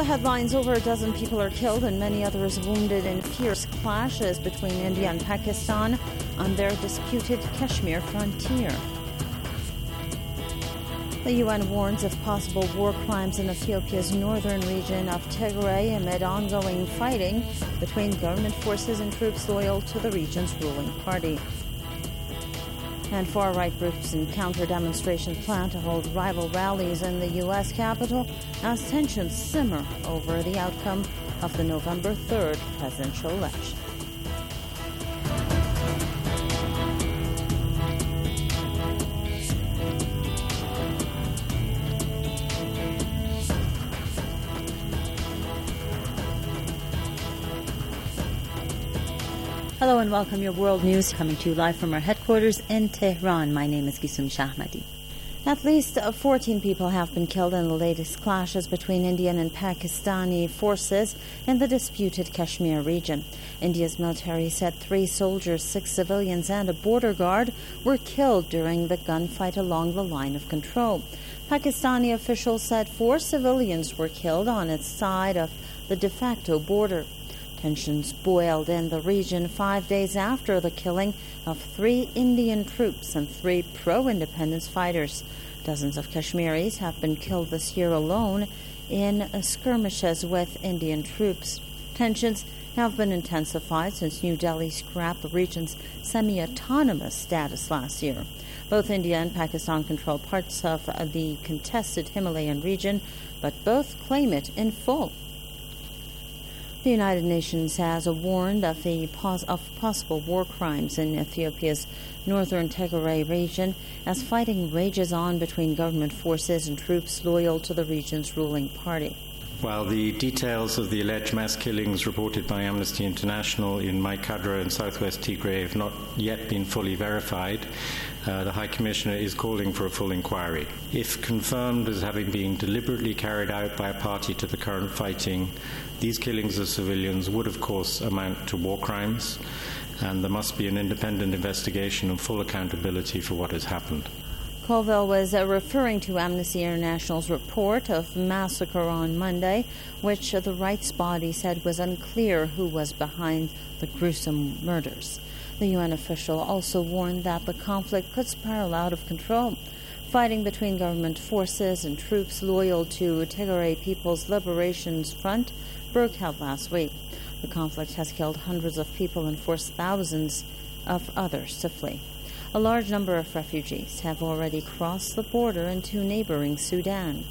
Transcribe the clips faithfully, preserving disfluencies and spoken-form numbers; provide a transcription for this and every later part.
the headlines, over a dozen people are killed and many others wounded in fierce clashes between India and Pakistan on their disputed Kashmir frontier. The U N warns of possible war crimes in Ethiopia's northern region of Tigray amid ongoing fighting between government forces and troops loyal to the region's ruling party. And far-right groups and counter-demonstrations plan to hold rival rallies in the U S Capitol as tensions simmer over the outcome of the November third presidential election. Hello and welcome. Your world news coming to you live from our headquarters in Tehran. My name is Gisum Shahmadi. At least fourteen people have been killed in the latest clashes between Indian and Pakistani forces in the disputed Kashmir region. India's military said three soldiers, six civilians, and a border guard were killed during the gunfight along the line of control. Pakistani officials said four civilians were killed on its side of the de facto border. Tensions boiled in the region five days after the killing of three Indian troops and three pro-independence fighters. Dozens of Kashmiris have been killed this year alone in skirmishes with Indian troops. Tensions have been intensified since New Delhi scrapped the region's semi-autonomous status last year. Both India and Pakistan control parts of the contested Himalayan region, but both claim it in full. The United Nations has warned of the pos- of possible war crimes in Ethiopia's northern Tigray region as fighting rages on between government forces and troops loyal to the region's ruling party. While the details of the alleged mass killings reported by Amnesty International in Maikadra and southwest Tigray have not yet been fully verified, uh, the High Commissioner is calling for a full inquiry. If confirmed as having been deliberately carried out by a party to the current fighting, these killings of civilians would, of course, amount to war crimes, and there must be an independent investigation and full accountability for what has happened. Colville was uh, referring to Amnesty International's report of massacre on Monday, which uh, the rights body said was unclear who was behind the gruesome murders. The U N official also warned that the conflict could spiral out of control. Fighting between government forces and troops loyal to Tigray People's Liberation Front broke out last week. The conflict has killed hundreds of people and forced thousands of others to flee. A large number of refugees have already crossed the border into neighboring Sudan.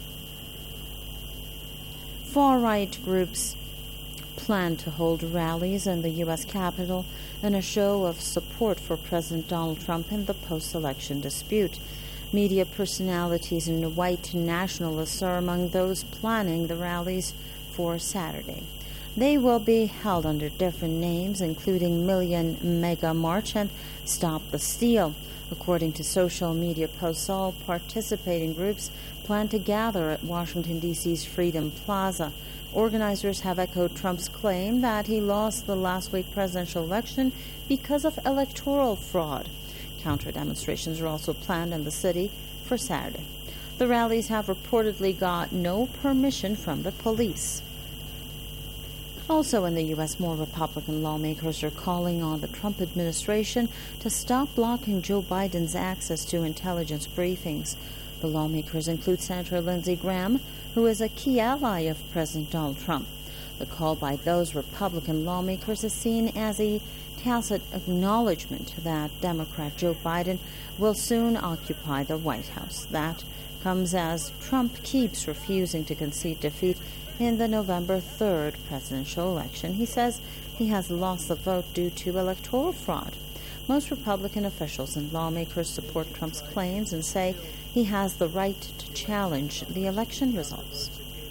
Far-right groups plan to hold rallies in the U S Capitol in a show of support for President Donald Trump in the post-election dispute. Media personalities and white nationalists are among those planning the rallies for Saturday. They will be held under different names, including Million Mega March and Stop the Steal. According to social media posts, all participating groups plan to gather at Washington, D C's Freedom Plaza. Organizers have echoed Trump's claim that he lost the last week presidential election because of electoral fraud. Counter-demonstrations are also planned in the city for Saturday. The rallies have reportedly got no permission from the police. Also in the U S, more Republican lawmakers are calling on the Trump administration to stop blocking Joe Biden's access to intelligence briefings. The lawmakers include Senator Lindsey Graham, who is a key ally of President Donald Trump. The call by those Republican lawmakers is seen as a tacit acknowledgement that Democrat Joe Biden will soon occupy the White House. That comes as Trump keeps refusing to concede defeat in the November third presidential election. He says he has lost the vote due to electoral fraud. Most Republican officials and lawmakers support Trump's claims and say he has the right to challenge the election results.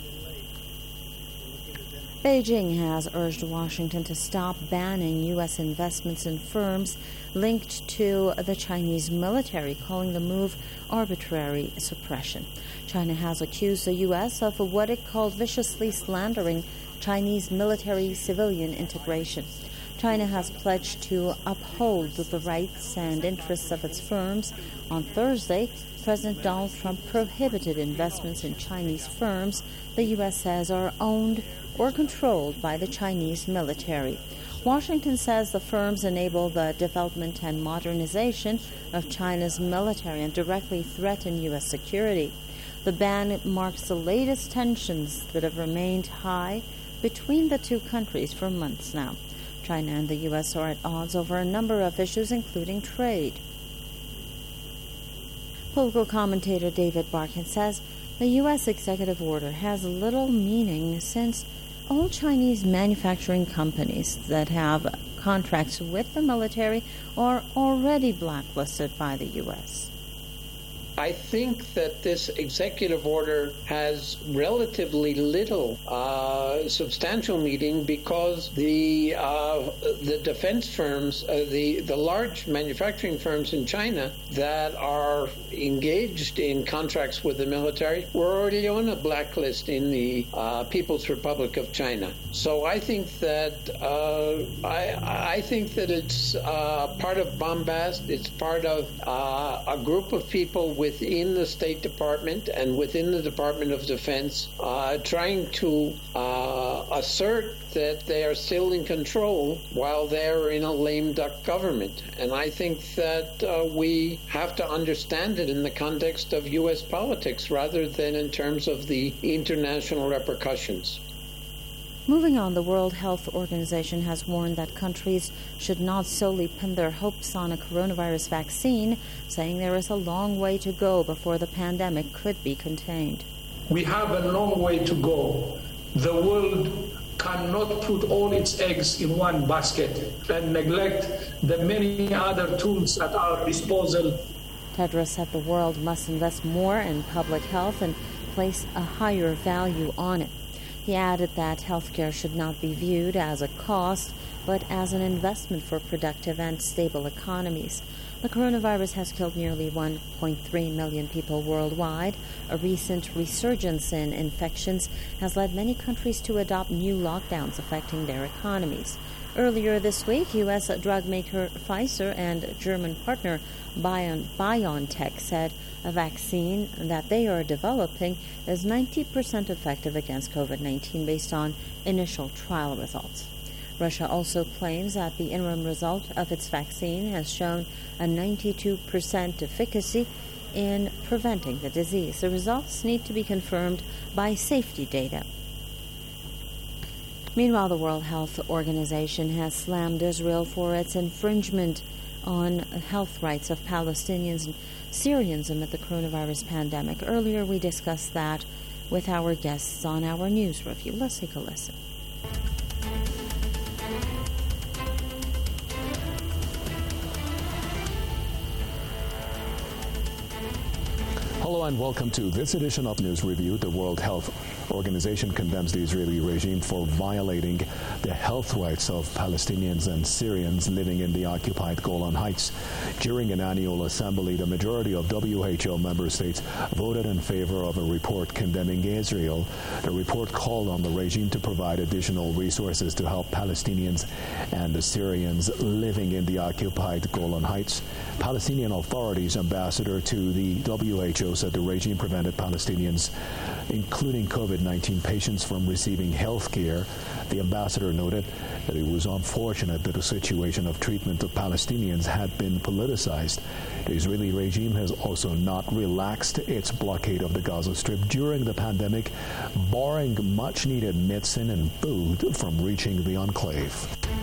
Beijing has urged Washington to stop banning U S investments in firms linked to the Chinese military, calling the move arbitrary suppression. China has accused the U S of what it called viciously slandering Chinese military-civilian integration. China has pledged to uphold the rights and interests of its firms. On Thursday, President Donald Trump prohibited investments in Chinese firms the U S says are owned or controlled by the Chinese military. Washington says the firms enable the development and modernization of China's military and directly threaten U S security. The ban marks the latest tensions that have remained high between the two countries for months now. China and the U S are at odds over a number of issues, including trade. Political commentator David Barkin says the U S executive order has little meaning since all Chinese manufacturing companies that have contracts with the military are already blacklisted by the U S. I think that this executive order has relatively little uh, substantial meaning because the uh, the defense firms, uh, the, the large manufacturing firms in China that are engaged in contracts with the military were already on a blacklist in the uh, People's Republic of China. So I think that uh, I, I think that it's uh, part of bombast. It's part of uh, a group of people within the State Department and within the Department of Defense uh, trying to uh, assert that they are still in control while they're in a lame duck government. And I think that uh, we have to understand it in the context of U S politics rather than in terms of the international repercussions. Moving on, the World Health Organization has warned that countries should not solely pin their hopes on a coronavirus vaccine, saying there is a long way to go before the pandemic could be contained. We have a long way to go. The world cannot put all its eggs in one basket and neglect the many other tools at our disposal. Tedros said the world must invest more in public health and place a higher value on it. He added that healthcare should not be viewed as a cost, but as an investment for productive and stable economies. The coronavirus has killed nearly one point three million people worldwide. A recent resurgence in infections has led many countries to adopt new lockdowns affecting their economies. Earlier this week, U S drug maker Pfizer and German partner Bion- BioNTech said a vaccine that they are developing is ninety percent effective against COVID nineteen based on initial trial results. Russia also claims that the interim result of its vaccine has shown a ninety-two percent efficacy in preventing the disease. The results need to be confirmed by safety data. Meanwhile, the World Health Organization has slammed Israel for its infringement on health rights of Palestinians and Syrians amid the coronavirus pandemic. Earlier, we discussed that with our guests on our news review. Let's take a listen. Hello and welcome to this edition of News Review. The World Health Organization condemns the Israeli regime for violating the health rights of Palestinians and Syrians living in the occupied Golan Heights. During an annual assembly, the majority of W H O member states voted in favor of a report condemning Israel. The report called on the regime to provide additional resources to help Palestinians and the Syrians living in the occupied Golan Heights. Palestinian authorities' ambassador to the W H O said the regime prevented Palestinians, including COVID nineteen patients, from receiving health care. The ambassador noted that it was unfortunate that the situation of treatment of Palestinians had been politicized. The Israeli regime has also not relaxed its blockade of the Gaza Strip during the pandemic, barring much-needed medicine and food from reaching the enclave.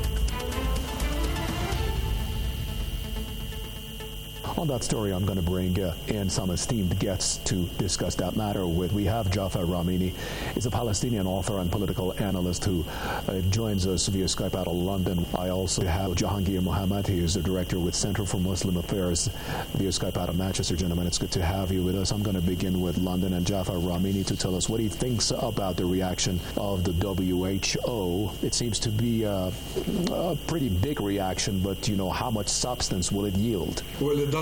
On that story, I'm going to bring uh, in some esteemed guests to discuss that matter with. We have Jafar Ramini. He's a Palestinian author and political analyst who uh, joins us via Skype out of London. I also have Jahangir Mohammed. He is the director with Center for Muslim Affairs via Skype out of Manchester. Gentlemen, it's good to have you with us. I'm going to begin with London and Jafar Ramini to tell us what he thinks about the reaction of the W H O. It seems to be a, a pretty big reaction, but, you know, how much substance will it yield? Well, it doesn't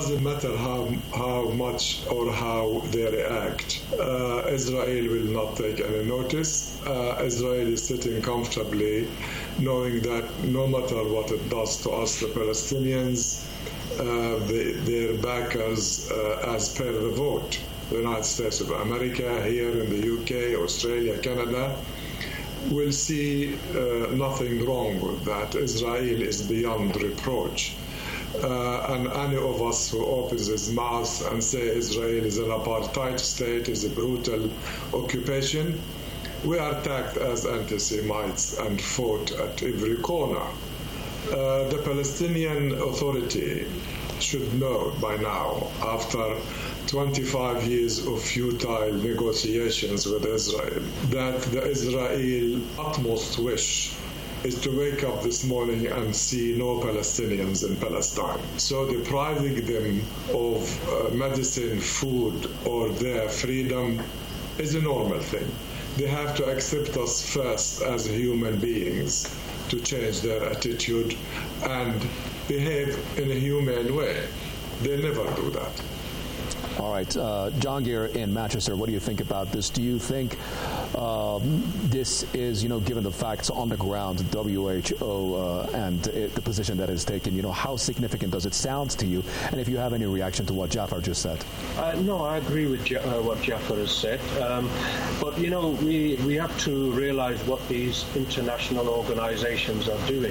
doesn't matter how how much or how they react. Uh, Israel will not take any notice. Uh, Israel is sitting comfortably, knowing that no matter what it does to us, the Palestinians, uh, they, their backers, uh, as per the vote, the United States of America, here in the U K, Australia, Canada, will see uh, nothing wrong with that. Israel is beyond reproach. Uh, and any of us who opens his mouth and say Israel is an apartheid state, is a brutal occupation, we are tagged as anti-Semites and fought at every corner. Uh, the Palestinian Authority should know by now, after twenty-five years of futile negotiations with Israel, that the Israel utmost wish is to wake up this morning and see no Palestinians in Palestine. So depriving them of uh, medicine, food, or their freedom is a normal thing. They have to accept us first as human beings to change their attitude and behave in a humane way. They never do that. All right. Uh, John Gear in Manchester, what do you think about this? Do you think um, this is, you know, given the facts on the ground, W H O uh, and it, the position that is taken, you know, how significant does it sound to you? And if you have any reaction to what Jafar just said. Uh, no, I agree with ja- uh, what Jafar has said. Um, but, you know, we, we have to realize what these international organizations are doing.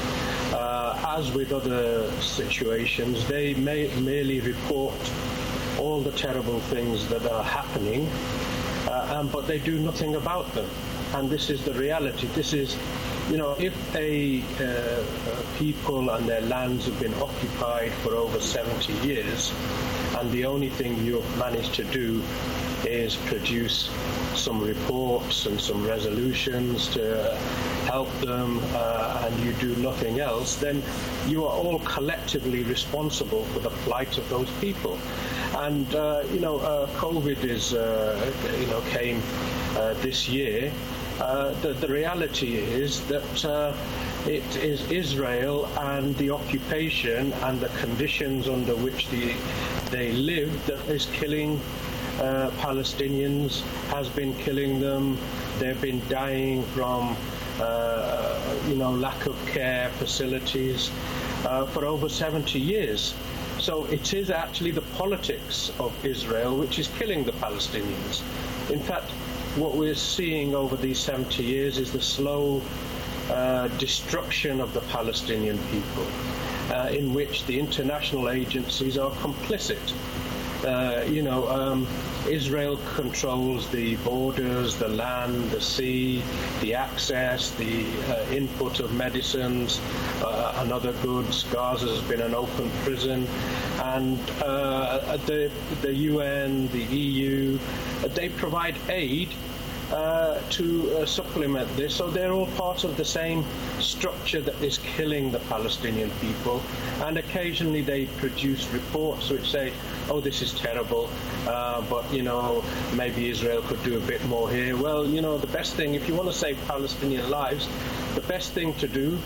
Uh, as with other situations, they may merely report all the terrible things that are happening, uh, um, but they do nothing about them. And this is the reality. This is, you know, if a uh, uh, people and their lands have been occupied for over seventy years, and the only thing you've managed to do is produce some reports and some resolutions to help them, uh, and you do nothing else, then you are all collectively responsible for the plight of those people. And uh, you know, uh, COVID is, uh, you know, came uh, this year. Uh, the, the reality is that uh, it is Israel and the occupation and the conditions under which the, they live that is killing uh, Palestinians, has been killing them. They've been dying from, uh, you know, lack of care facilities uh, for over seventy years. So it is actually the politics of Israel which is killing the Palestinians. In fact, what we're seeing over these seventy years is the slow uh, destruction of the Palestinian people, uh, in which the international agencies are complicit. Uh, you know, um, Israel controls the borders, the land, the sea, the access, the uh, input of medicines uh, and other goods. Gaza has been an open prison. And uh, the, the U N, the E U, they provide aid Uh, to uh, supplement this. So they're all part of the same structure that is killing the Palestinian people. And occasionally they produce reports which say, oh, this is terrible, uh, but, you know, maybe Israel could do a bit more here. Well, you know, the best thing, if you want to save Palestinian lives, the best thing to do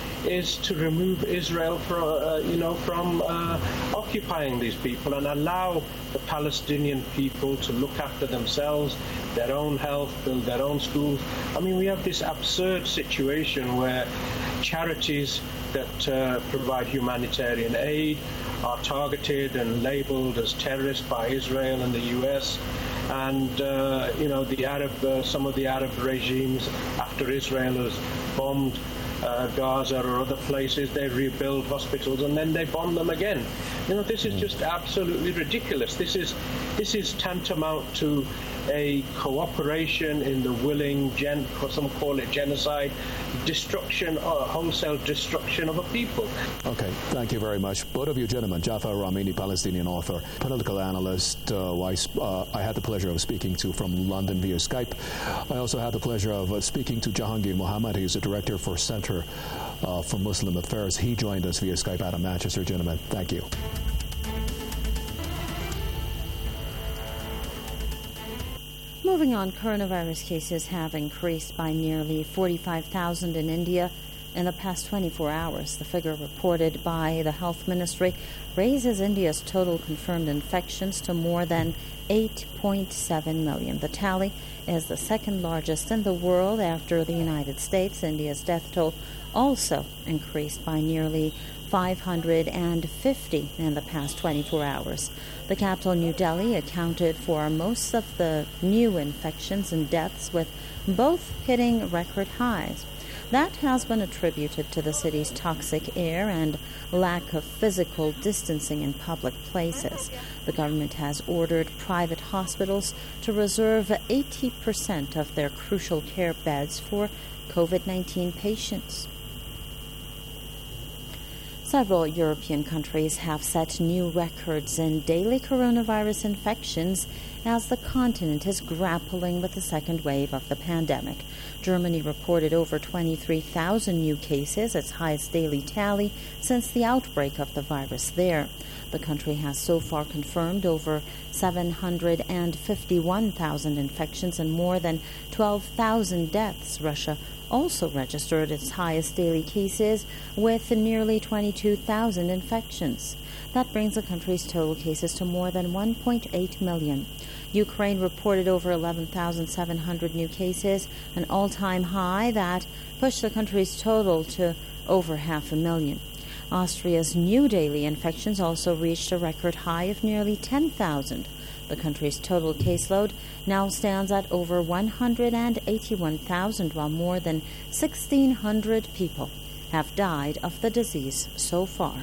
is to remove Israel from, uh, you know, from uh, occupying these people and allow the Palestinian people to look after themselves, their own health, build their own schools. I mean, we have this absurd situation where charities that uh, provide humanitarian aid are targeted and labeled as terrorists by Israel and the U S. And, uh, you know, the Arab, uh, some of the Arab regimes, after Israel has bombed Uh, Gaza or other places, they rebuild hospitals and then they bomb them again. You know, this is just absolutely ridiculous. This is this is tantamount to a cooperation in the willing, gen- some call it genocide, destruction, or wholesale destruction of a people. Okay, thank you very much. Both of you gentlemen, Jafar Rahmani, Palestinian author, political analyst, uh, I, uh, I had the pleasure of speaking to from London via Skype. I also had the pleasure of uh, speaking to Jahangir Mohammed. He's the director for Center uh, for Muslim Affairs. He joined us via Skype out of Manchester. Gentlemen, thank you. Moving on, coronavirus cases have increased by nearly forty-five thousand in India In the past twenty-four hours, the figure reported by the Health Ministry raises India's total confirmed infections to more than eight point seven million. The tally is the second largest in the world after the United States. India's death toll also increased by nearly five hundred fifty in the past twenty-four hours. The capital, New Delhi, accounted for most of the new infections and deaths, with both hitting record highs. That has been attributed to the city's toxic air and lack of physical distancing in public places. The government has ordered private hospitals to reserve eighty percent of their crucial care beds for COVID nineteen patients. Several European countries have set new records in daily coronavirus infections as the continent is grappling with the second wave of the pandemic. Germany reported over twenty-three thousand new cases, its highest daily tally since the outbreak of the virus there. The country has so far confirmed over seven hundred fifty-one thousand infections and more than twelve thousand deaths. Russia also registered its highest daily cases with nearly twenty-two thousand infections. That brings the country's total cases to more than one point eight million. Ukraine reported over eleven thousand seven hundred new cases, an all-time high that pushed the country's total to over half a million. Austria's new daily infections also reached a record high of nearly ten thousand. The country's total caseload now stands at over one hundred eighty-one thousand, while more than sixteen hundred people have died of the disease so far.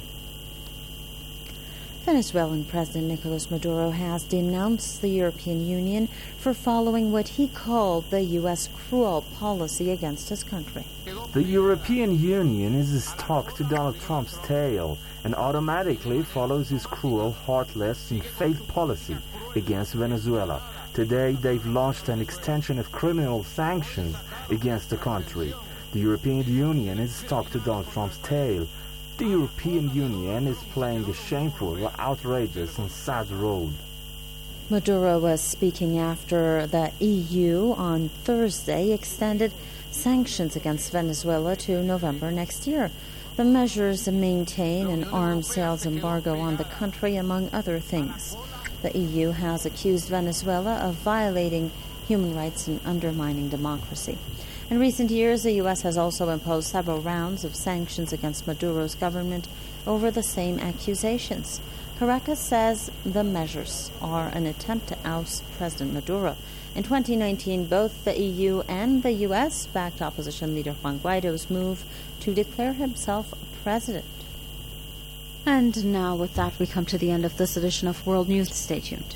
Venezuelan President Nicolas Maduro has denounced the European Union for following what he called the U S cruel policy against his country. The European Union is stuck to Donald Trump's tail and automatically follows his cruel, heartless, and failed policy against Venezuela. Today, they've launched an extension of criminal sanctions against the country. The European Union is stuck to Donald Trump's tail. The European Union is playing a shameful, outrageous, and sad role. Maduro was speaking after the E U on Thursday extended sanctions against Venezuela to November next year. The measures maintain an arms sales embargo on the country, among other things. The E U has accused Venezuela of violating human rights and undermining democracy. In recent years, the U S has also imposed several rounds of sanctions against Maduro's government over the same accusations. Caracas says the measures are an attempt to oust President Maduro. In twenty nineteen, both the E U and the U S backed opposition leader Juan Guaido's move to declare himself president. And now, with that, we come to the end of this edition of World News. Stay tuned.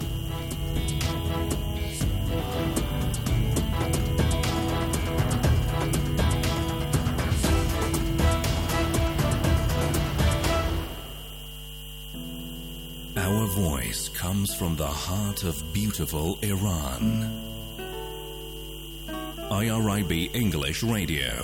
Our voice comes from the heart of beautiful Iran. I R I B English Radio.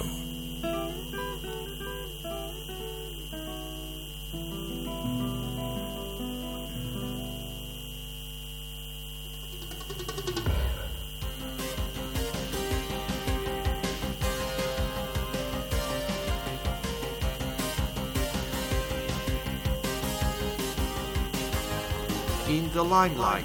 In the limelight.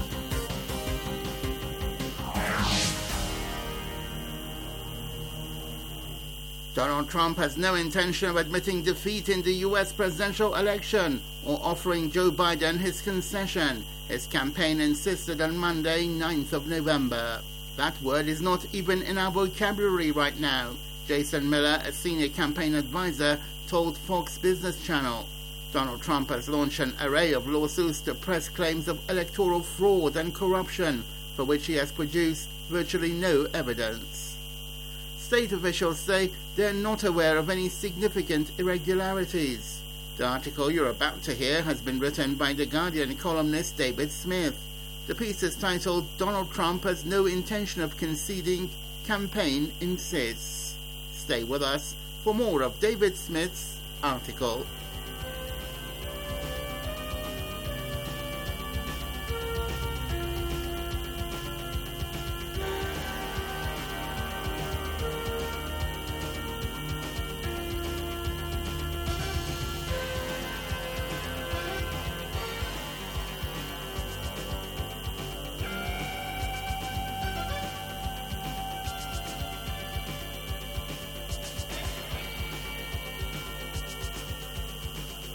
Donald Trump has no intention of admitting defeat in the U S presidential election or offering Joe Biden his concession, his campaign insisted on Monday, ninth of November. That word is not even in our vocabulary right now, Jason Miller, a senior campaign advisor, told Fox Business Channel. Donald Trump has launched an array of lawsuits to press claims of electoral fraud and corruption, for which he has produced virtually no evidence. State officials say they are not aware of any significant irregularities. The article you're about to hear has been written by The Guardian columnist David Smith. The piece is titled "Donald Trump has no intention of conceding, campaign insists." Stay with us for more of David Smith's article.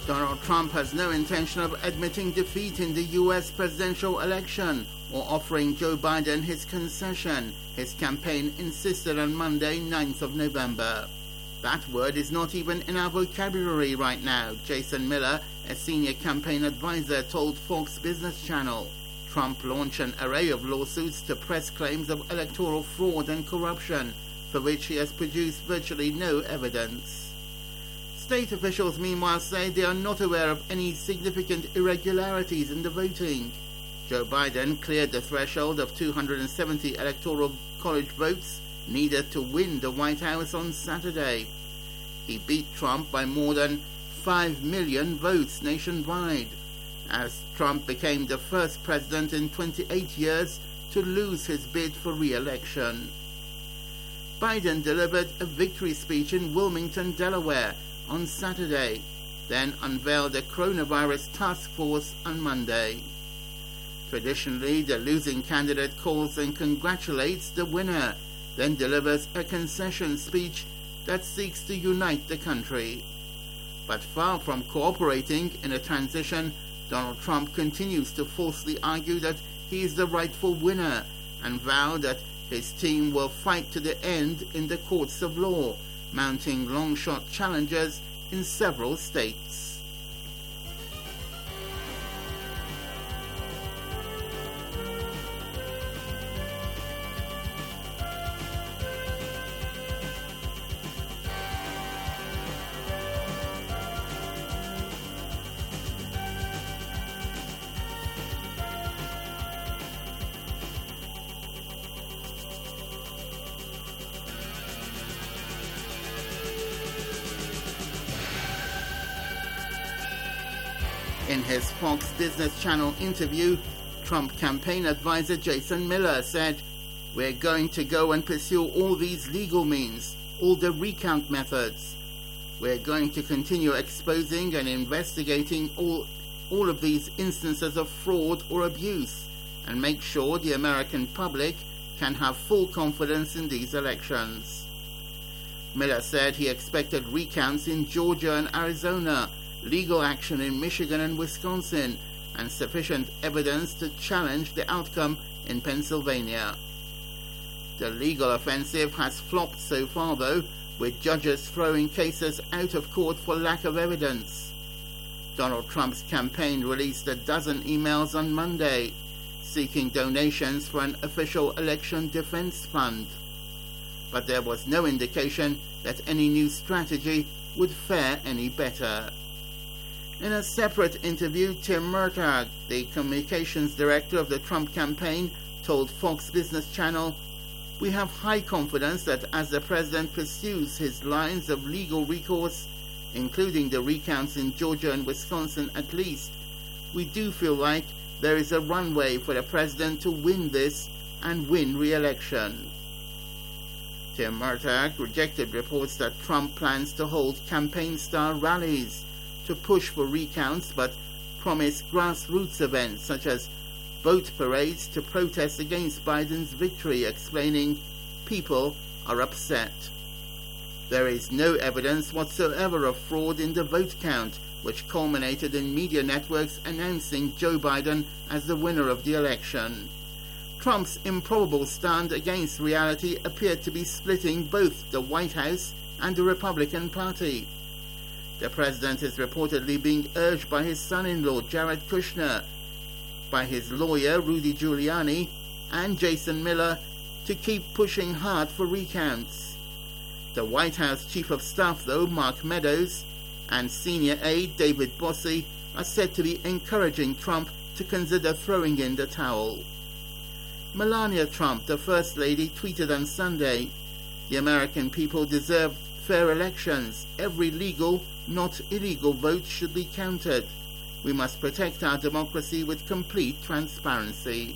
Donald Trump has no intention of admitting defeat in the U S presidential election or offering Joe Biden his concession, his campaign insisted on Monday, ninth of November. That word is not even in our vocabulary right now, Jason Miller, a senior campaign advisor, told Fox Business Channel. Trump launched an array of lawsuits to press claims of electoral fraud and corruption, for which he has produced virtually no evidence. State officials, meanwhile, say they are not aware of any significant irregularities in the voting. Joe Biden cleared the threshold of two hundred seventy electoral college votes needed to win the White House on Saturday. He beat Trump by more than five million votes nationwide, as Trump became the first president in twenty-eight years to lose his bid for re-election. Biden delivered a victory speech in Wilmington, Delaware, on Saturday, then unveiled a coronavirus task force on Monday. Traditionally, the losing candidate calls and congratulates the winner, then delivers a concession speech that seeks to unite the country. But far from cooperating in a transition, Donald Trump continues to falsely argue that he is the rightful winner and vow that his team will fight to the end in the courts of law, mounting long-shot challenges in several states. In his Fox Business Channel interview, Trump campaign advisor Jason Miller said, "We're going to go and pursue all these legal means, all the recount methods. We're going to continue exposing and investigating all, all of these instances of fraud or abuse and make sure the American public can have full confidence in these elections." Miller said he expected recounts in Georgia and Arizona, legal action in Michigan and Wisconsin, and sufficient evidence to challenge the outcome in Pennsylvania. The legal offensive has flopped so far, though, with judges throwing cases out of court for lack of evidence. Donald Trump's campaign released a dozen emails on Monday, seeking donations for an official election defense fund. But there was no indication that any new strategy would fare any better. In a separate interview, Tim Murtagh, the communications director of the Trump campaign, told Fox Business Channel, "We have high confidence that as the president pursues his lines of legal recourse, including the recounts in Georgia and Wisconsin at least, we do feel like there is a runway for the president to win this and win re-election." Tim Murtagh rejected reports that Trump plans to hold campaign-style rallies to push for recounts, but promised grassroots events such as vote parades to protest against Biden's victory, explaining, "People are upset." There is no evidence whatsoever of fraud in the vote count, which culminated in media networks announcing Joe Biden as the winner of the election. Trump's improbable stand against reality appeared to be splitting both the White House and the Republican Party. The president is reportedly being urged by his son-in-law, Jared Kushner, by his lawyer, Rudy Giuliani, and Jason Miller to keep pushing hard for recounts. The White House Chief of Staff, though, Mark Meadows, and senior aide David Bossie are said to be encouraging Trump to consider throwing in the towel. Melania Trump, the First Lady, tweeted on Sunday, "The American people deserve fair elections. Every legal, not illegal vote should be counted. We must protect our democracy with complete transparency."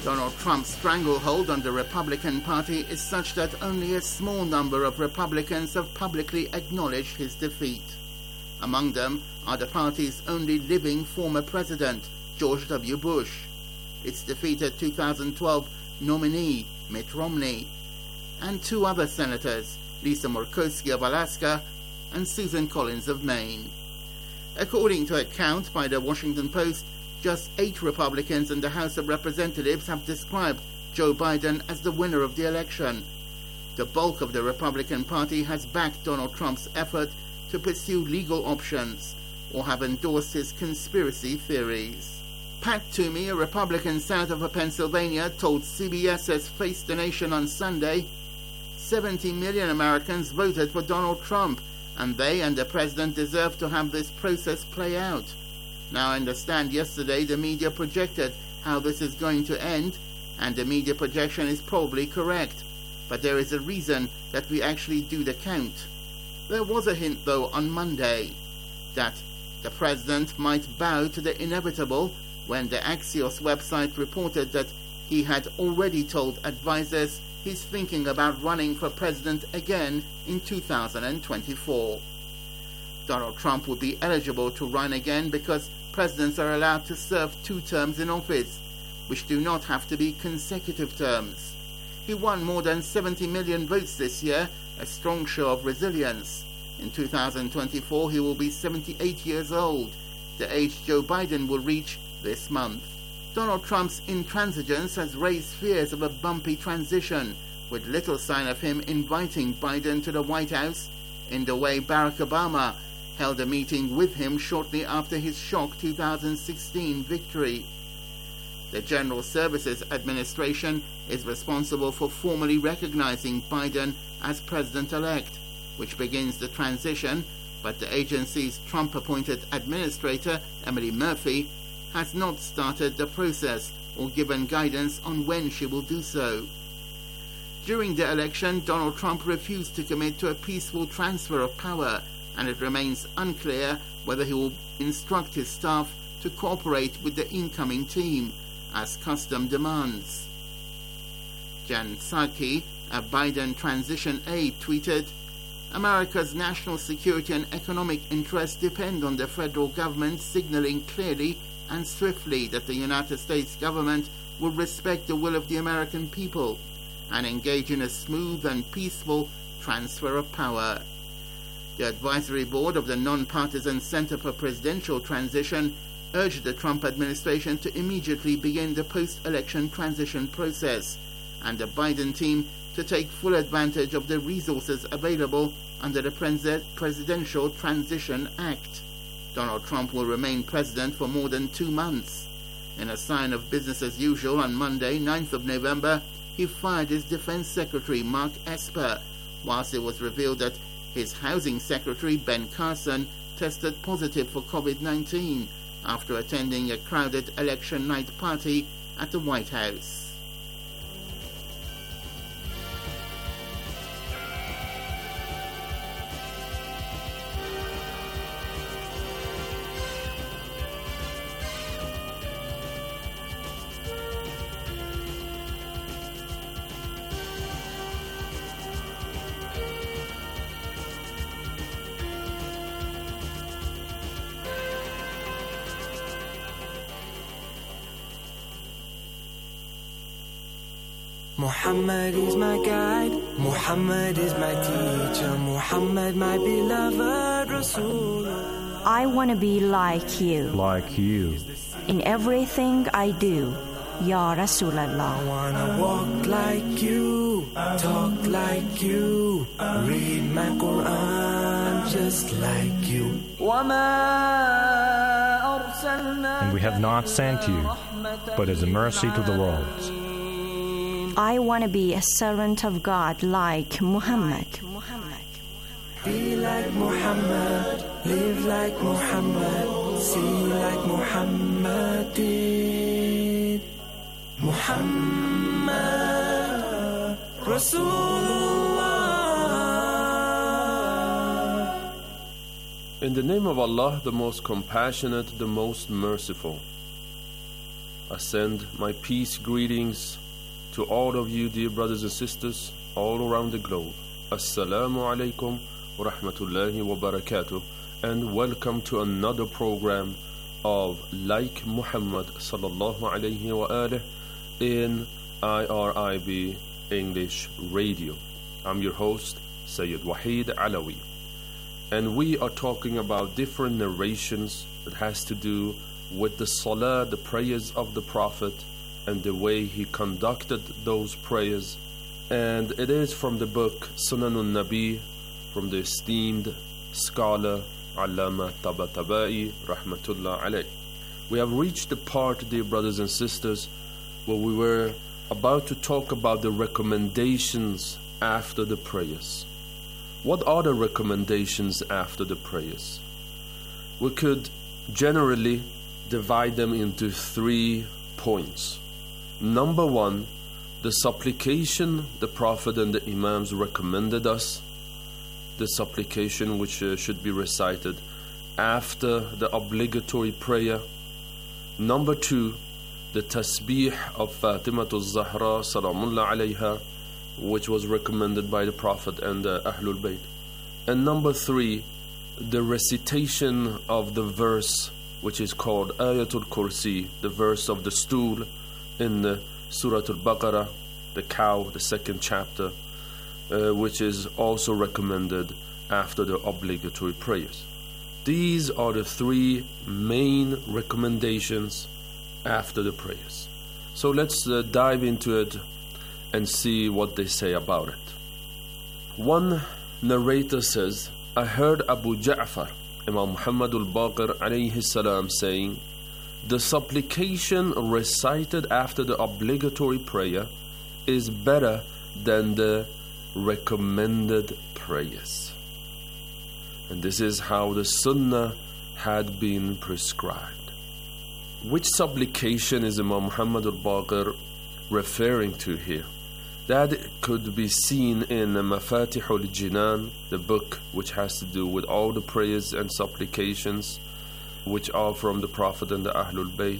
Donald Trump's stranglehold on the Republican Party is such that only a small number of Republicans have publicly acknowledged his defeat. Among them are the party's only living former president, George W. Bush, its defeated two thousand twelve nominee, Mitt Romney, and two other senators, Lisa Murkowski of Alaska and Susan Collins of Maine. According to a count by the Washington Post, just eight Republicans in the House of Representatives have described Joe Biden as the winner of the election. The bulk of the Republican Party has backed Donald Trump's effort to pursue legal options or have endorsed his conspiracy theories. Pat Toomey, a Republican senator for Pennsylvania, told C B S's Face the Nation on Sunday, seventy million Americans voted for Donald Trump, and they and the president deserve to have this process play out. Now, I understand yesterday the media projected how this is going to end, and the media projection is probably correct. But there is a reason that we actually do the count. There was a hint, though, on Monday that the president might bow to the inevitable when the Axios website reported that he had already told advisors he's thinking about running for president again in two thousand twenty-four. Donald Trump would be eligible to run again because presidents are allowed to serve two terms in office, which do not have to be consecutive terms. He won more than seventy million votes this year, a strong show of resilience. In two thousand twenty-four, he will be seventy-eight years old, the age Joe Biden will reach this month. Donald Trump's intransigence has raised fears of a bumpy transition, with little sign of him inviting Biden to the White House in the way Barack Obama held a meeting with him shortly after his shock two thousand sixteen victory. The General Services Administration is responsible for formally recognizing Biden as president-elect, which begins the transition, but the agency's Trump-appointed administrator, Emily Murphy, has not started the process or given guidance on when she will do so. During the election, Donald Trump refused to commit to a peaceful transfer of power, and it remains unclear whether he will instruct his staff to cooperate with the incoming team, as custom demands. Jan Psaki, a Biden transition aide, tweeted, "America's national security and economic interests depend on the federal government signaling clearly and swiftly that the United States government will respect the will of the American people and engage in a smooth and peaceful transfer of power." The advisory board of the non-partisan Center for Presidential Transition urged the Trump administration to immediately begin the post-election transition process and the Biden team to take full advantage of the resources available under the Pres- Presidential Transition Act. Donald Trump will remain president for more than two months. In a sign of business as usual on Monday, ninth of November, he fired his defense secretary, Mark Esper, whilst it was revealed that his housing secretary, Ben Carson, tested positive for COVID nineteen after attending a crowded election night party at the White House. Muhammad is my guide, Muhammad is my teacher, Muhammad my beloved Rasulullah. I want to be like you. Like you. In everything I do, Ya Rasulallah. I want to walk like you, talk like you, read my Quran just like you. And we have not sent you, but as a mercy to the worlds. I want to be a servant of God like Muhammad. Be like Muhammad, live like Muhammad, see like Muhammad did. Muhammad Rasulullah. In the name of Allah, the most compassionate, the most merciful. I send my peace greetings to all of you, dear brothers and sisters, all around the globe. Assalamu alaikum wa rahmatullahi wa barakatuh, and welcome to another program of Like Muhammad sallallahu alayhi wa alihi in I R I B English Radio. I'm your host, Sayyid Wahid Alawi, and we are talking about different narrations that has to do with the salah, the prayers of the Prophet, and the way he conducted those prayers. And it is from the book Sunanun Nabi, from the esteemed scholar Allama Tabatabai Rahmatullah Alayh. We have reached the part, dear brothers and sisters, where we were about to talk about the recommendations after the prayers. What are the recommendations after the prayers? We could generally divide them into three points. Number one, the supplication the Prophet and the Imams recommended us, the supplication which uh, should be recited after the obligatory prayer. Number two, the tasbih of Fatimatul Zahra Salamullah alayha, which was recommended by the Prophet and the Ahlul Bayt. And number three, the recitation of the verse which is called Ayatul Kursi, the verse of the stool in the Surah Al-Baqarah, the cow, the second chapter, uh, which is also recommended after the obligatory prayers. These are the three main recommendations after the prayers. So let's uh, dive into it and see what they say about it. One narrator says, I heard Abu Ja'far, Imam Muhammad al-Baqir alayhi salam, saying, the supplication recited after the obligatory prayer is better than the recommended prayers. And this is how the Sunnah had been prescribed. Which supplication is Imam Muhammad al-Baqir referring to here? That could be seen in Mafatihul Jinan, the book which has to do with all the prayers and supplications which are from the Prophet and the Ahlul Bayt.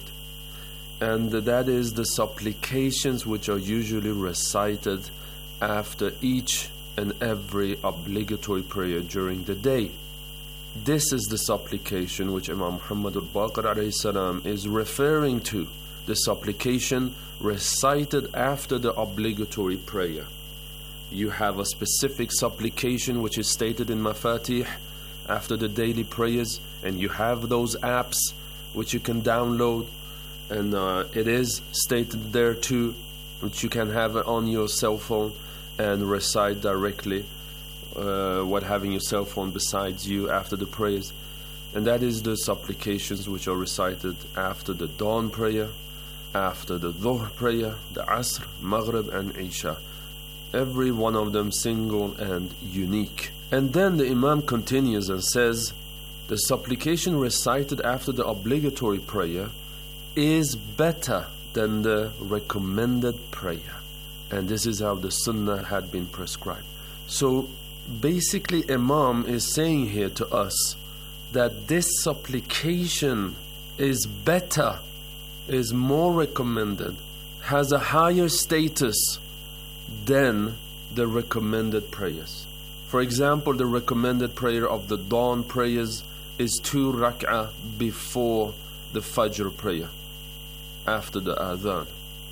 And that is the supplications which are usually recited after each and every obligatory prayer during the day. This is the supplication which Imam Muhammad al-Baqir alayhi salam is referring to, the supplication recited after the obligatory prayer. You have a specific supplication which is stated in Mafatih after the daily prayers, and you have those apps which you can download, and uh, it is stated there too, which you can have on your cell phone and recite directly uh, what having your cell phone besides you after the prayers. And that is the supplications which are recited after the dawn prayer, after the Dhuhr prayer, the Asr, Maghrib and Isha. Every one of them single and unique. And then the Imam continues and says, the supplication recited after the obligatory prayer is better than the recommended prayer. And this is how the Sunnah had been prescribed. So basically Imam is saying here to us that this supplication is better, is more recommended, has a higher status than the recommended prayers. For example, the recommended prayer of the dawn prayers is two rak'ah before the Fajr prayer, after the Adhan.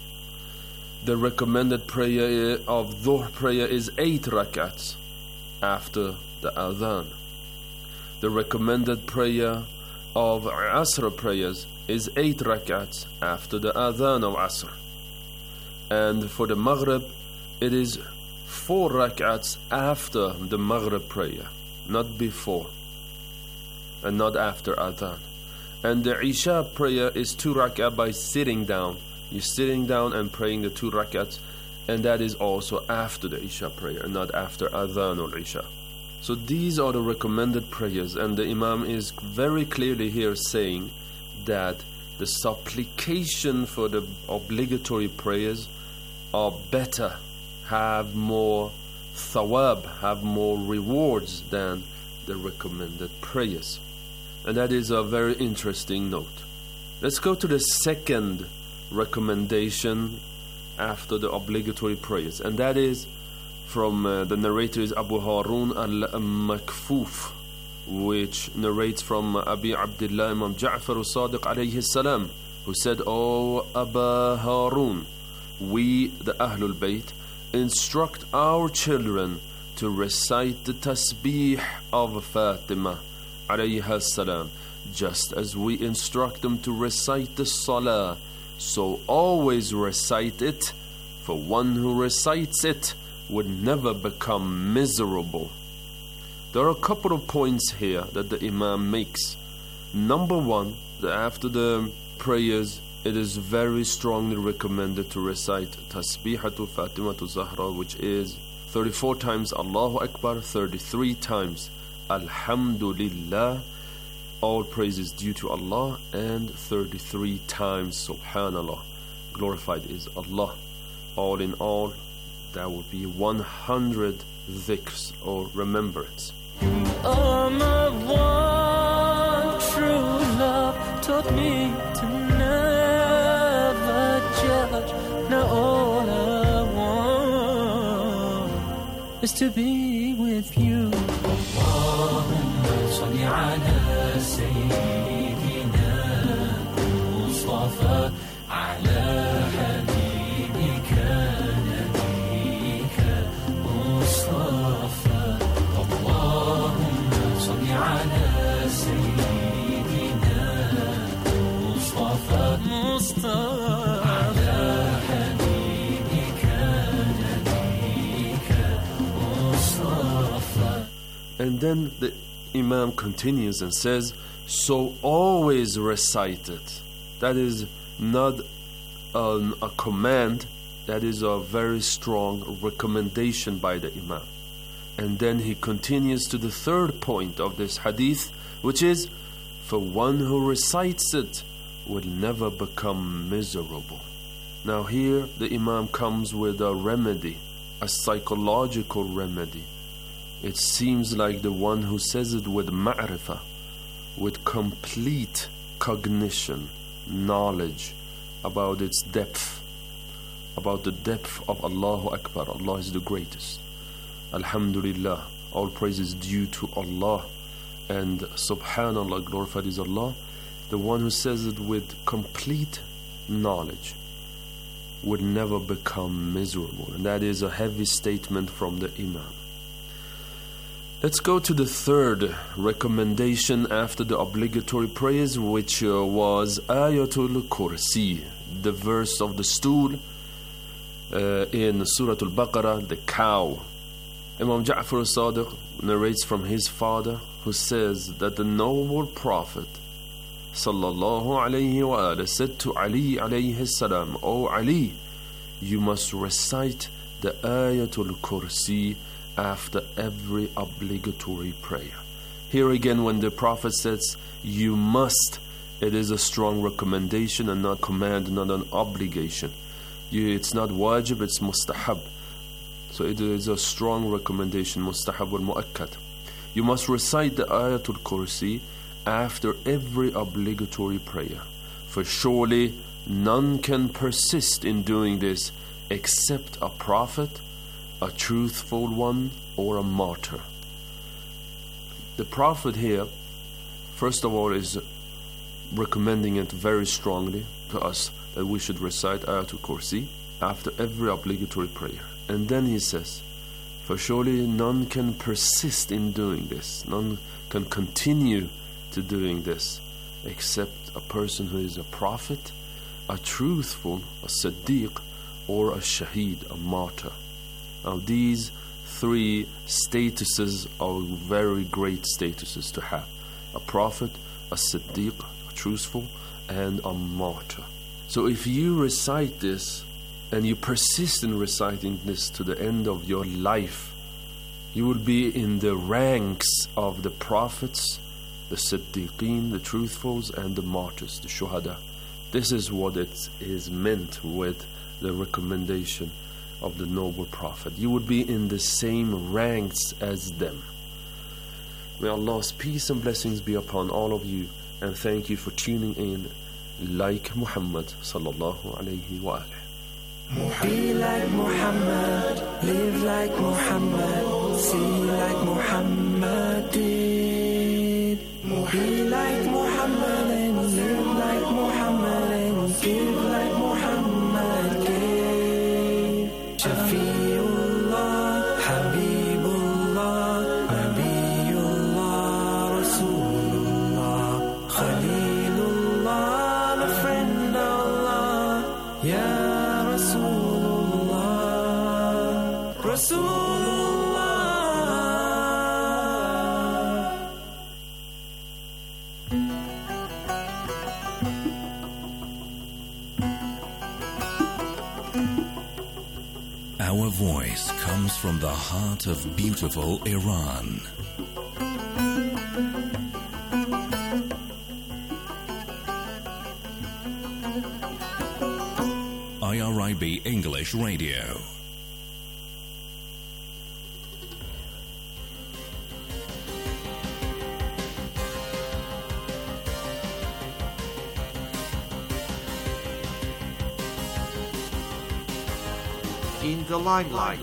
The recommended prayer of Dhuhr prayer is eight rak'ats after the Adhan. The recommended prayer of Asr prayers is eight rak'ats after the Adhan of Asr. And for the Maghrib, it is four rak'ats after the Maghrib prayer, not before, and not after Adhan. And the Isha prayer is two rak'at by sitting down. You're sitting down and praying the two rak'ats, and that is also after the Isha prayer, not after Adhan or Isha. So these are the recommended prayers, and the Imam is very clearly here saying that the supplication for the obligatory prayers are better, have more thawab, have more rewards than the recommended prayers. And that is a very interesting note. Let's go to the second recommendation after the obligatory prayers, and that is from uh, the narrator is Abu Harun al-Makfuf, which narrates from Abi Abdullah Imam Ja'far al-Sadiq alayhi salam, who said, "O Aba Harun, we, the Ahlul Bayt, instruct our children to recite the tasbih of Fatima alayha salam, just as we instruct them to recite the salah. So always recite it, for one who recites it would never become miserable." There are a couple of points here that the Imam makes. Number one, that after the prayers, it is very strongly recommended to recite Tasbihatu Fatimatu Zahra, which is thirty-four times Allahu Akbar, thirty-three times Alhamdulillah, all praise is due to Allah, and thirty-three times Subhanallah, glorified is Allah. All in all, that would be one hundred dhikrs or remembrance. Oh, my one true love taught me to never judge. Now all I want is to be with you. Allahumma salli ala sayyidina Mustafa ala habibika nabiyika Mustafa. Allahumma salli ala sayyidina Mustafa Mustafa ala habibika nabiyika Mustafa. And then the Imam continues and says, so always recite it. That is not um, a command, that is a very strong recommendation by the Imam. And then he continues to the third point of this hadith, which is, for one who recites it will never become miserable. Now here the Imam comes with a remedy, a psychological remedy. It seems like the one who says it with ma'rifah, with complete cognition, knowledge about its depth, about the depth of Allahu Akbar. Allah is the greatest. Alhamdulillah, all praise is due to Allah, and Subhanallah, glorified is Allah. The one who says it with complete knowledge would never become miserable, and that is a heavy statement from the Imam. Let's go to the third recommendation after the obligatory prayers, which uh, was Ayatul Kursi, the verse of the stool uh, in Surah Al-Baqarah, the cow. Imam Ja'far al-Sadiq narrates from his father, who says that the noble Prophet sallallahu alayhi wa sallam said to Ali alayhi salam, "O Ali, you must recite the Ayatul Kursi after every obligatory prayer." Here again, when the Prophet says you must, it is a strong recommendation and not command, not an obligation. You, it's not wajib, it's mustahab. So it is a strong recommendation, mustahab al-mu'akkad. You must recite the Ayatul Kursi after every obligatory prayer, for surely none can persist in doing this except a prophet, a truthful one, or a martyr. The Prophet here, first of all, is recommending it very strongly to us that we should recite Ayatul Kursi after every obligatory prayer. And then he says, for surely none can persist in doing this, none can continue to doing this except a person who is a prophet, a truthful, a siddiq, or a shaheed, a martyr. Now these three statuses are very great statuses to have: a prophet, a siddiq, a truthful, and a martyr. So if you recite this and you persist in reciting this to the end of your life, you will be in the ranks of the prophets, the siddiqeen, the truthfuls, and the martyrs, the shuhada. This is what it is meant with the recommendation of the noble Prophet. You would be in the same ranks as them. May Allah's peace and blessings be upon all of you, and thank you for tuning in like Muhammad sallallahu alayhi wa alihi. Be like Muhammad, live like Muhammad, see like Muhammad did. Be like Muhammad and live like Muhammad and give like Muhammad gave. Shafiullah, Habibullah, Nabiullah, Rasulullah, Khalilullah, the friend of Allah, Ya Rasulullah, Rasulullah. Our voice comes from the heart of beautiful Iran. I R I B English Radio. In the limelight.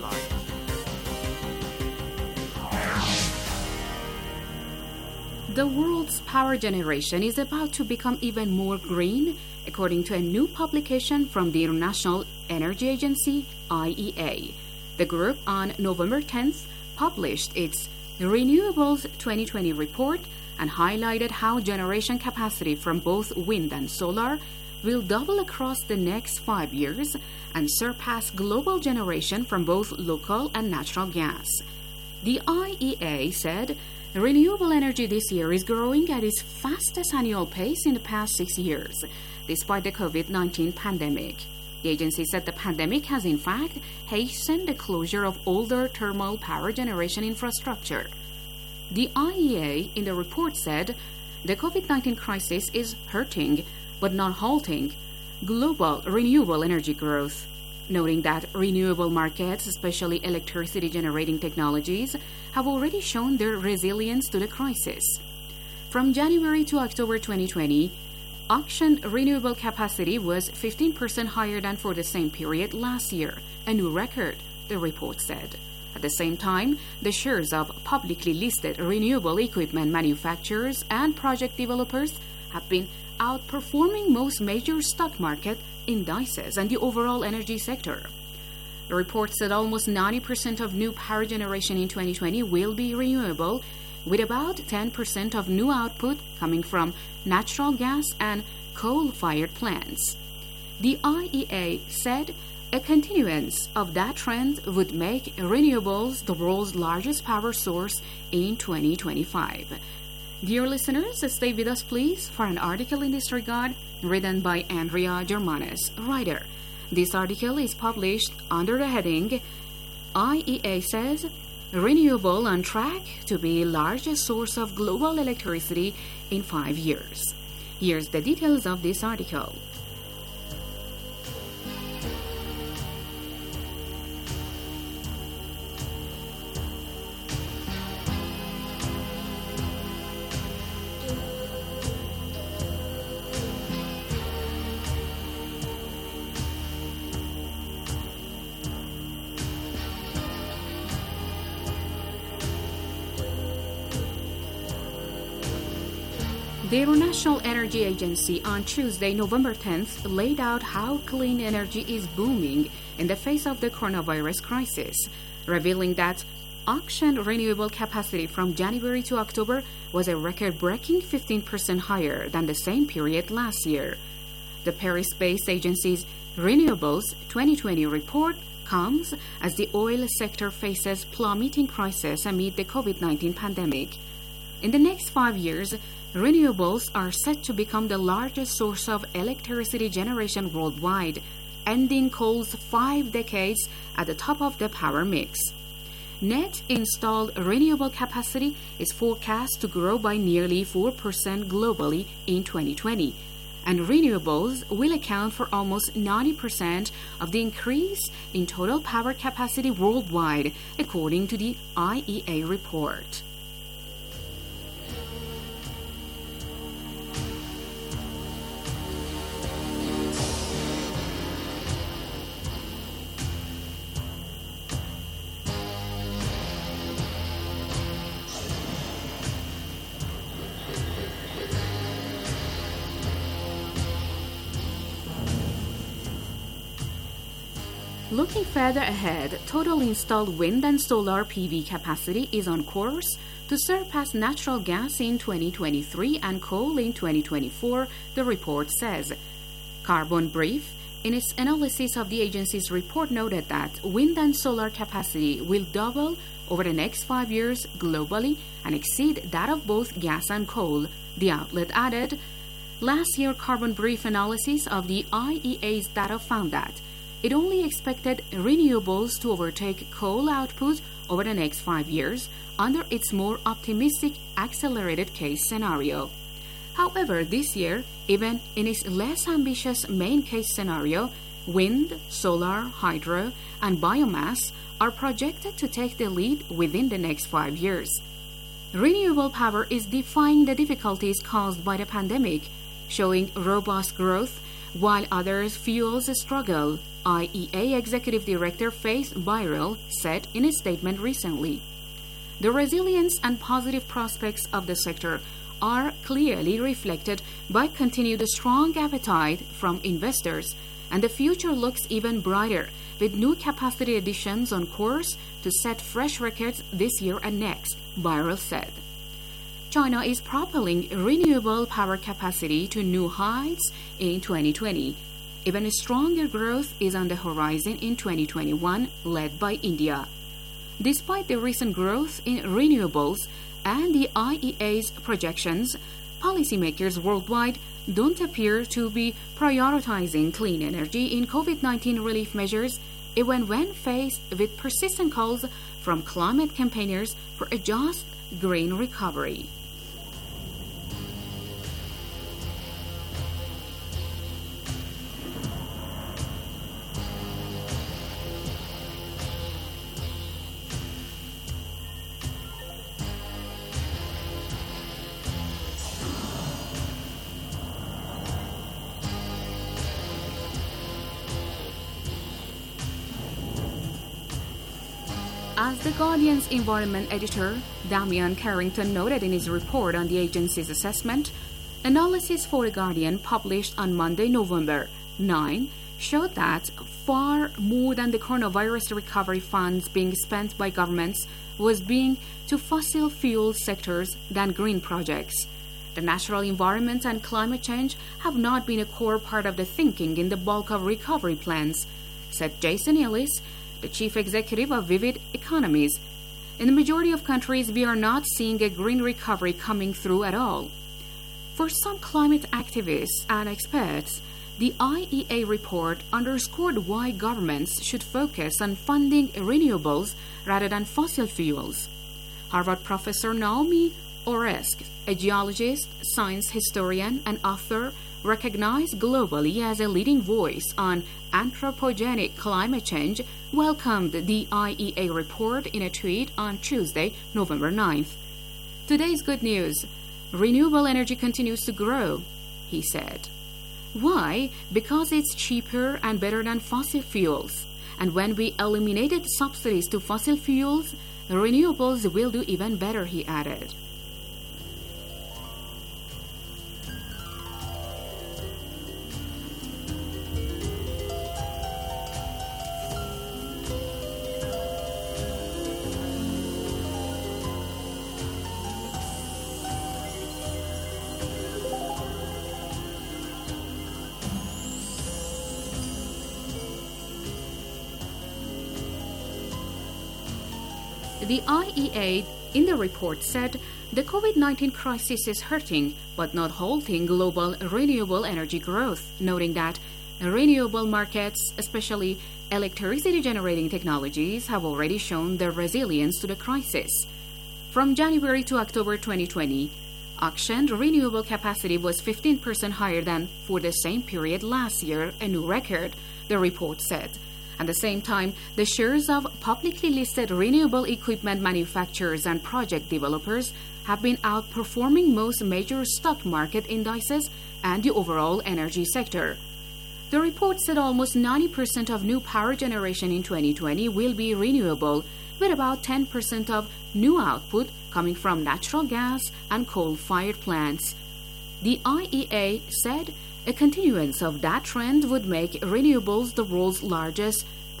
The world's power generation is about to become even more green, according to a new publication from the International Energy Agency, I E A. The group on November tenth published its Renewables twenty twenty report and highlighted how generation capacity from both wind and solar will double across the next five years and surpass global generation from both local and natural gas. The I E A said renewable energy this year is growing at its fastest annual pace in the past six years, despite the COVID nineteen pandemic. The agency said the pandemic has in fact hastened the closure of older thermal power generation infrastructure. The I E A in the report said the COVID nineteen crisis is hurting but not halting global renewable energy growth, noting that renewable markets, especially electricity generating technologies, have already shown their resilience to the crisis. From January to October twenty twenty, auction renewable capacity was fifteen percent higher than for the same period last year, a new record, the report said. At the same time, the shares of publicly listed renewable equipment manufacturers and project developers have been outperforming most major stock market indices and the overall energy sector. The report said almost ninety percent of new power generation in twenty twenty will be renewable, with about ten percent of new output coming from natural gas and coal-fired plants. The I E A said a continuance of that trend would make renewables the world's largest power source in twenty twenty-five. Dear listeners, stay with us please for an article in this regard written by Andrea Germanes, writer. This article is published under the heading I E A says renewable on track to be largest source of global electricity in five years. Here's the details of this article. The International Energy Agency on Tuesday, November tenth, laid out how clean energy is booming in the face of the coronavirus crisis, revealing that auctioned renewable capacity from January to October was a record-breaking fifteen percent higher than the same period last year. The Paris-based agency's Renewables twenty twenty report comes as the oil sector faces plummeting crisis amid the COVID nineteen pandemic. In the next five years, renewables are set to become the largest source of electricity generation worldwide, ending coal's five decades at the top of the power mix. Net installed renewable capacity is forecast to grow by nearly four percent globally in twenty twenty, and renewables will account for almost ninety percent of the increase in total power capacity worldwide, according to the I E A report. Looking further ahead, total installed wind and solar P V capacity is on course to surpass natural gas in twenty twenty-three and coal in twenty twenty-four, the report says. Carbon Brief, in its analysis of the agency's report, noted that wind and solar capacity will double over the next five years globally and exceed that of both gas and coal. The outlet added, last year Carbon Brief analysis of the I E A's data found that it only expected renewables to overtake coal output over the next five years under its more optimistic accelerated case scenario. However, this year, even in its less ambitious main case scenario, wind, solar, hydro, and biomass are projected to take the lead within the next five years. Renewable power is defying the difficulties caused by the pandemic, showing robust growth, while other fuels struggle, I E A Executive Director Faith Birol said in a statement recently. The resilience and positive prospects of the sector are clearly reflected by continued strong appetite from investors, and the future looks even brighter, with new capacity additions on course to set fresh records this year and next, Birol said. China is propelling renewable power capacity to new heights in twenty twenty. Even stronger growth is on the horizon in twenty twenty-one, led by India. Despite the recent growth in renewables and the I E A's projections, policymakers worldwide don't appear to be prioritizing clean energy in COVID nineteen relief measures, even when faced with persistent calls from climate campaigners for a just green recovery. As The Guardian's environment editor, Damian Carrington, noted in his report on the agency's assessment, analysis for The Guardian published on Monday, November ninth, showed that far more than the coronavirus recovery funds being spent by governments was being to fossil fuel sectors than green projects. The natural environment and climate change have not been a core part of the thinking in the bulk of recovery plans, said Jason Ellis, the chief executive of Vivid Economies. In the majority of countries, we are not seeing a green recovery coming through at all. For some climate activists and experts, the I E A report underscored why governments should focus on funding renewables rather than fossil fuels. Harvard professor Naomi Oreskes, a geologist, science historian, and author recognized globally as a leading voice on anthropogenic climate change, welcomed the I E A report in a tweet on Tuesday, November ninth. Today's good news. Renewable energy continues to grow, he said. Why? Because it's cheaper and better than fossil fuels. And when we eliminated subsidies to fossil fuels, renewables will do even better, he added. The I E A in the report said the COVID nineteen crisis is hurting but not halting global renewable energy growth, noting that renewable markets, especially electricity generating technologies, have already shown their resilience to the crisis. From January to October twenty twenty, auctioned renewable capacity was fifteen percent higher than for the same period last year, a new record, the report said. At the same time, the shares of publicly listed renewable equipment manufacturers and project developers have been outperforming most major stock market indices and the overall energy sector. The report said almost ninety percent of new power generation in twenty twenty will be renewable, with about ten percent of new output coming from natural gas and coal-fired plants. The I E A said a continuance of that trend would make renewables the world's largest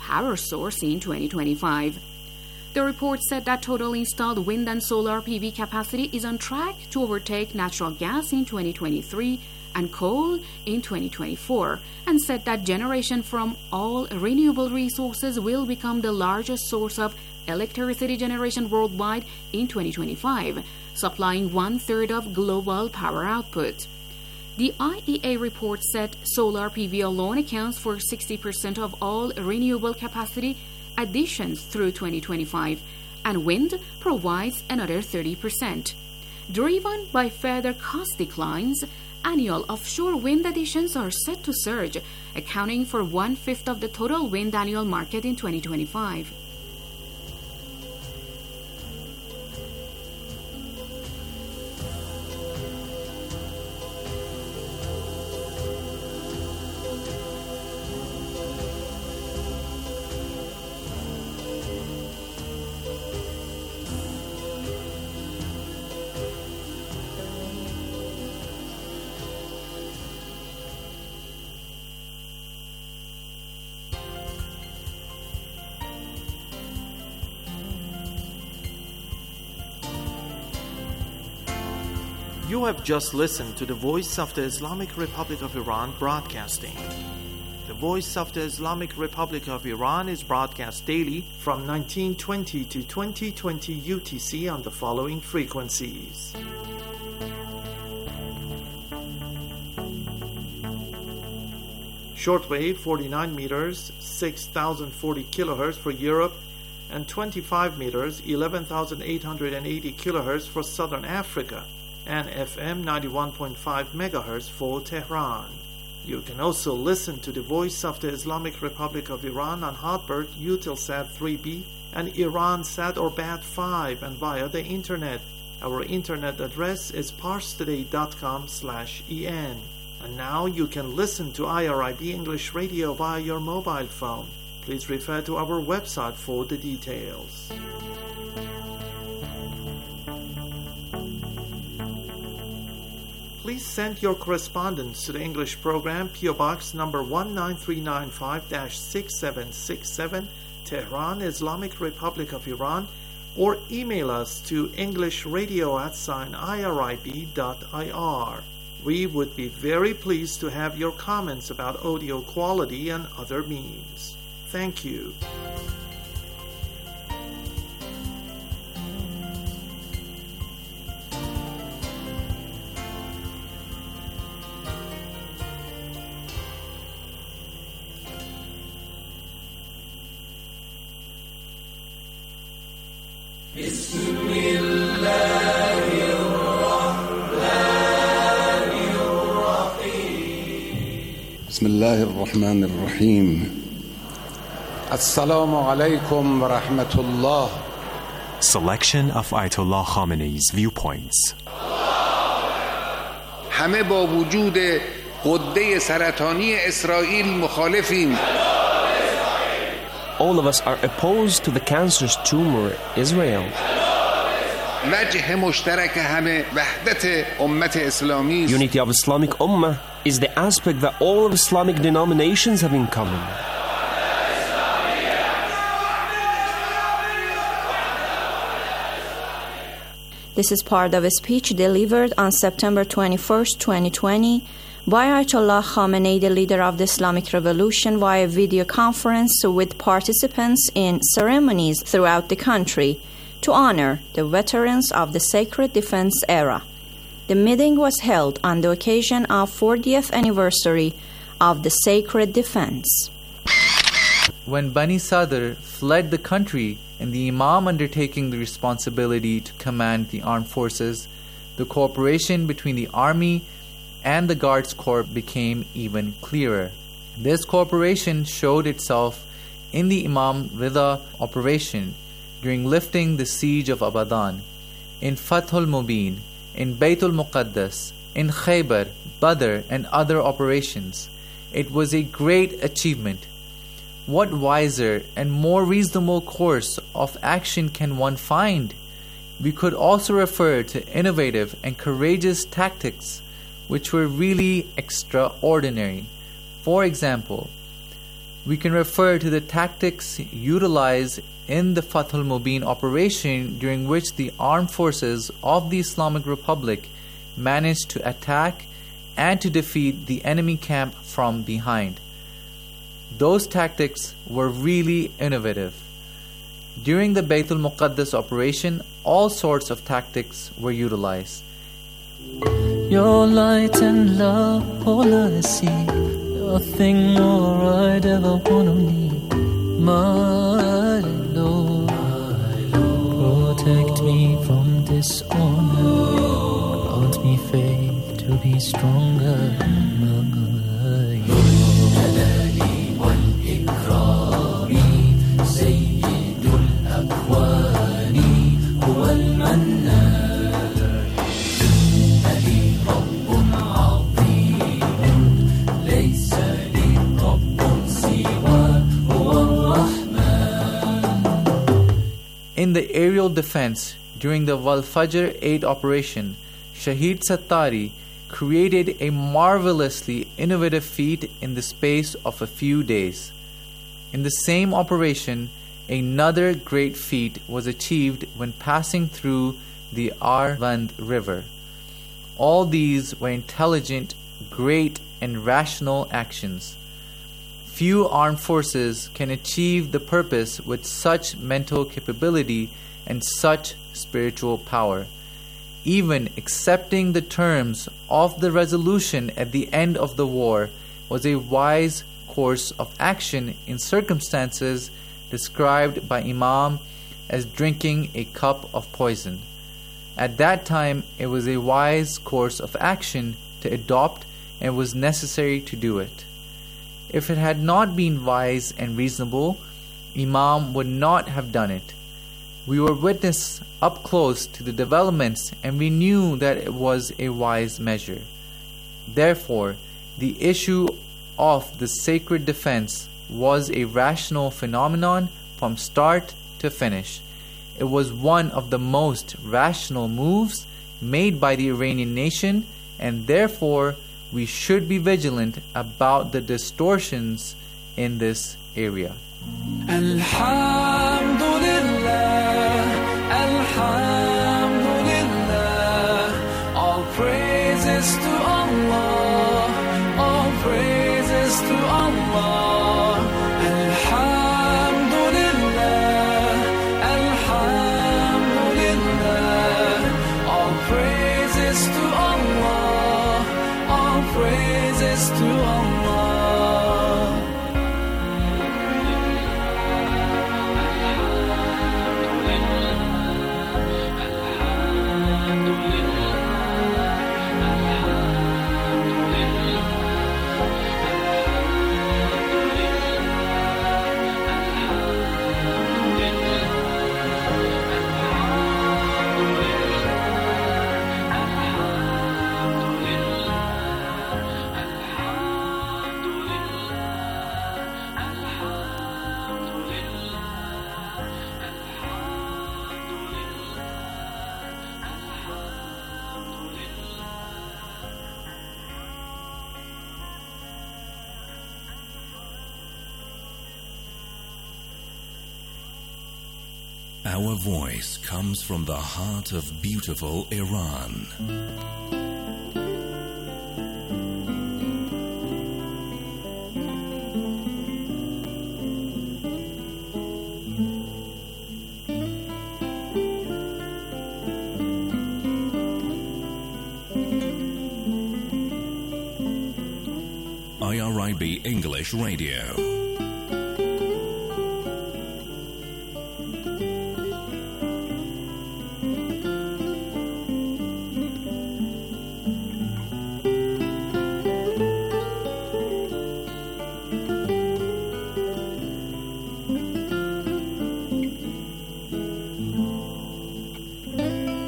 power source in twenty twenty-five. The report said that total installed wind and solar P V capacity is on track to overtake natural gas in twenty twenty-three and coal in twenty twenty-four, and said that generation from all renewable resources will become the largest source of electricity generation worldwide in twenty twenty-five, supplying one-third of global power output. The I E A report said solar P V alone accounts for sixty percent of all renewable capacity additions through twenty twenty-five, and wind provides another thirty percent. Driven by further cost declines, annual offshore wind additions are set to surge, accounting for one-fifth of the total wind annual market in twenty twenty-five. You have just listened to the Voice of the Islamic Republic of Iran broadcasting. The Voice of the Islamic Republic of Iran is broadcast daily from nineteen twenty to twenty twenty U T C on the following frequencies. Shortwave forty-nine meters, six thousand forty kilohertz for Europe, and twenty-five meters, eleven thousand eight hundred eighty kilohertz for Southern Africa, and F M ninety-one point five megahertz for Tehran. You can also listen to the Voice of the Islamic Republic of Iran on Hotbird, Eutelsat three B, and Iransat or Bat five, and via the internet. Our internet address is parstoday dot com slash en. And now you can listen to I R I B English Radio via your mobile phone. Please refer to our website for the details. Please send your correspondence to the English program, P O Box number one nine three nine five dash six seven six seven, Tehran, Islamic Republic of Iran, or email us to englishradio at sign irib dot ir. We would be very pleased to have your comments about audio quality and other means. Thank you. بسم الله الرحمن الرحيم السلام عليكم ورحمة الله. Selection of Ayatollah Khamenei's viewpoints. همه با وجود غده سرطانی اسرائیل مخالفیم. All of us are opposed to the cancerous tumor Israel. وجه مشترک همه وحدت امت اسلامی. Unity of Islamic Ummah is the aspect that all of Islamic denominations have in common. This is part of a speech delivered on September twenty-first, twenty twenty by Ayatollah Khamenei, the leader of the Islamic Revolution, via video conference with participants in ceremonies throughout the country to honor the veterans of the Sacred Defense era. The meeting was held on the occasion of fortieth anniversary of the Sacred Defense. When Bani Sadr fled the country and the Imam undertaking the responsibility to command the armed forces, the cooperation between the army and the Guards Corps became even clearer. This cooperation showed itself in the Imam Rida operation during lifting the siege of Abadan, in Fathul Mubin, in Baytul Muqaddas, in Khaybar, Badr, and other operations. It was a great achievement. What wiser and more reasonable course of action can one find? We could also refer to innovative and courageous tactics which were really extraordinary. For example, We can refer to the tactics utilized in the Fath al-Mubin operation, during which the armed forces of the Islamic Republic managed to attack and to defeat the enemy camp from behind. Those tactics were really innovative. During the Bayt al-Muqaddas operation, all sorts of tactics were utilized. Your light and love, all I see, nothing more I'd ever wanna need. My Lord, protect me from dishonor, grant me faith to be stronger. In the aerial defense during the Wal-Fajr eight operation, Shahid Sattari created a marvelously innovative feat in the space of a few days. In the same operation, another great feat was achieved when passing through the Arvand River. All these were intelligent, great, and rational actions. Few armed forces can achieve the purpose with such mental capability and such spiritual power. Even accepting the terms of the resolution at the end of the war was a wise course of action in circumstances described by Imam as drinking a cup of poison. At that time, it was a wise course of action to adopt, and was necessary to do it. If it had not been wise and reasonable, Imam would not have done it. We were witness up close to the developments, and we knew that it was a wise measure. Therefore, the issue of the sacred defense was a rational phenomenon from start to finish. It was one of the most rational moves made by the Iranian nation, and therefore we should be vigilant about the distortions in this area. Alhamdulillah, Alhamdulillah, all praises to Allah, all praises to Allah. Alhamdulillah, Alhamdulillah, all praises to Allah, all praises to Allah. Our voice comes from the heart of beautiful Iran. I R I B English Radio.